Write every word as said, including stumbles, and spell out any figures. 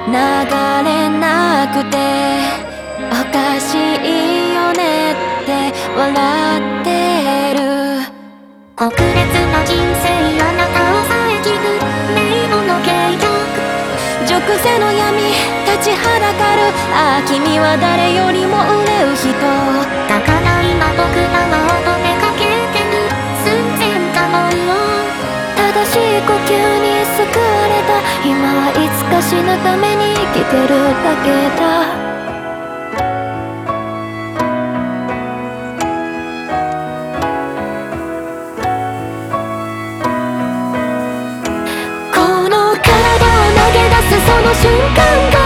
流れなくておかしいよねって笑ってる。 特別な人生あなたを遮る迷路の計画、 熟成の闇立ちはだかる。ああ君は誰よりも憂う人だから今僕らは乙女かけてる寸前かもよ。 正しい呼吸に救われた。今はいつか死ぬために生きてるだけだ。この体を投げ出すその瞬間が